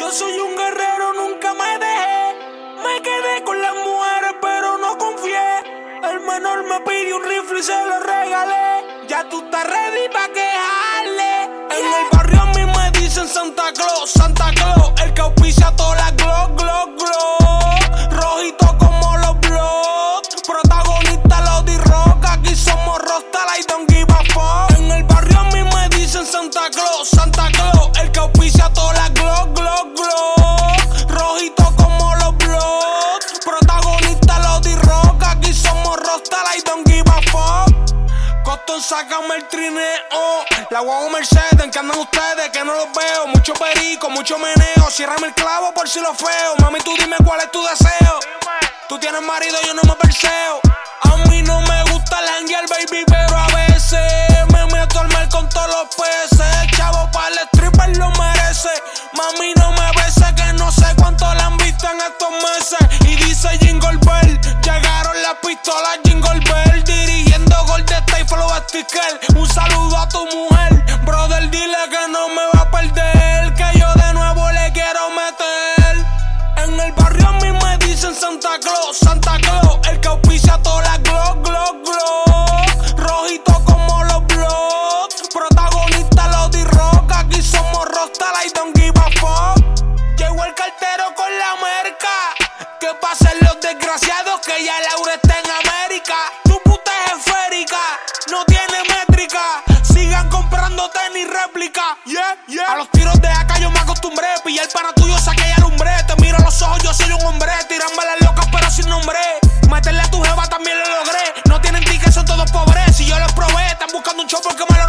Yo soy un guerrero, nunca me dejé. Me quedé con las mujeres, pero no confié. El menor me pidió un rifle y se lo regalé. Ya tú estás ready pa' quejarle. En el barrio a mí me dicen Santa Claus, Santa Claus. El que auspicia todas las Glock, Glock, Glock. Rojito como los blogs. Protagonista los D-Rock. Aquí somos Rockstar, I don't give a fuck. En el barrio a mí me dicen Santa Claus, Santa Claus. El que auspicia todas las Glock, Glock, Glock. Rojito como los blogs. Protagonista los D-Rock. Aquí somos Rockstar, I don't give a fuck. Coston, sácame el trineo. La guagua Mercedes, ¿en qué andan ustedes? Que no los veo. Mucho perico, mucho meneo. Ciérrame el clavo por si lo feo. Mami, tú dime cuál es tu deseo. Tú tienes marido, yo no me perseo. A mí no me gusta el janguear, baby, pero a veces me meto al mar con todos los peces. Chavo, para el stripper lo merece. Mami, no me bese, que no sé cuánto la han visto en estos meses. Y dice Jingle Bell, llegaron las pistolas Jingle Bell. Dirigiendo Golden State, Flow Sticker. Un saludo a tu mujer, brother, dile que no me va a perder. Que yo de nuevo le quiero meter. En el barrio a mí me dicen Santa Claus, Santa Claus. El que auspicia todas las Glock, Glock, Glock. Rojito como los blogs. Protagonista los D-Rock. Aquí somos Rockstar, I don't give a fuck. Llegó el cartero con la merca. Que pasen los desgraciados, que ya Laura está en América. Tu puta es esférica, no tiene métrica. Sigan comprando tenis réplica. A los tiros de acá yo me acostumbré. Pillar el pana tuyo, saqué y alumbré. Te miro a los ojos, yo soy un hombre. Tiranme las locas pero sin nombre. Meterle a tu jeva también lo logré. No tienen tickets, son todos pobres. Si yo los probé, están buscando un show porque me lo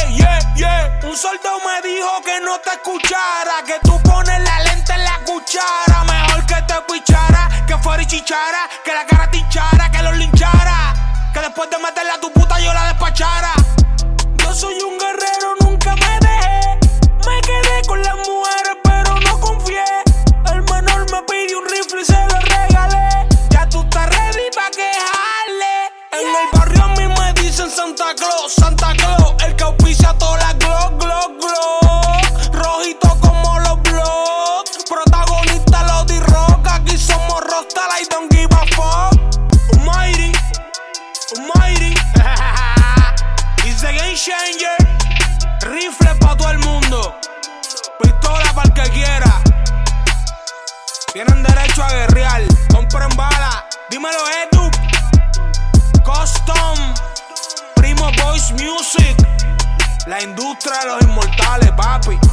robé. Un soldado me dijo que no te escuchara. Que tú pones la lente en la cuchara. Mejor que te pichara, que fuera y chichara. Que la cara te hinchara, que los linchara. Que después de meterle a tu puta yo la despachara. Yo soy un guerrero, nunca me dejé. Me quedé con las mujeres, pero no confié. El menor me pidió un rifle y se lo regalé. Ya tú estás ready pa' quejarle. En el barrio a mí me dicen Santa Claus, Santa Claus. El que auspicia todas las Glock, Glock, Glock. Rojito como los blogs. Protagonista los D-Rock. Aquí somos Rockstar, I don't give a fuck. Almighty, Almighty. It's the game changer. Rifle pa' todo el mundo. Pistola para el que quiera. Tienen derecho a guerrear. Compren bala. Dímelo, Edu. Custom. Primo Boys Music. La industria de los inmortales, papi.